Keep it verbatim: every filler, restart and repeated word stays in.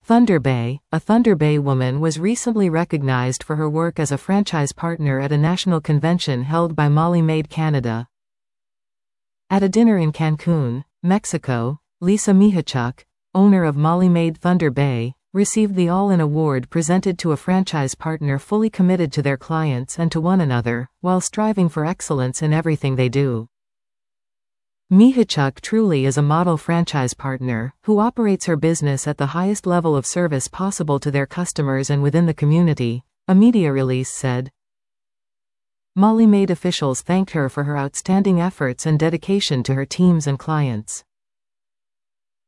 Thunder Bay. A Thunder Bay woman was recently recognized for her work as a franchise partner at a national convention held by Molly Maid Canada. At a dinner in Cancun, Mexico, Lisa Mihachuk, owner of Molly Maid Thunder Bay, received the All-In Award presented to a franchise partner fully committed to their clients and to one another, while striving for excellence in everything they do. Mihachuk truly is a model franchise partner, who operates her business at the highest level of service possible to their customers and within the community, a media release said. Molly Maid officials thanked her for her outstanding efforts and dedication to her teams and clients.